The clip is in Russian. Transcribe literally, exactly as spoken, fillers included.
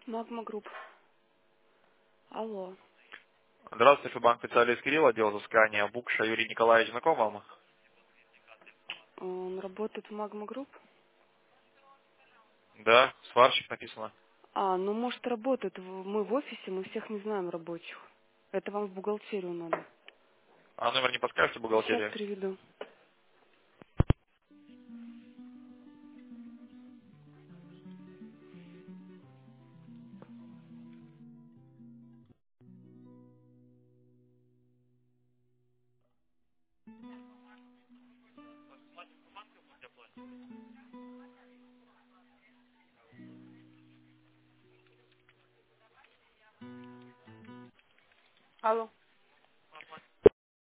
Магма Групп. Алло. Здравствуйте, банк специалист Кирилл, отдел взыскания Букша Юрий Николаевич, знаком вам? Он работает в Магма Групп? Да, сварщик написано. А, ну может работает. В- Мы в офисе, мы всех не знаем рабочих. Это вам в бухгалтерию надо. А номер не подскажете, Сейчас бухгалтерия? переведу. Алло.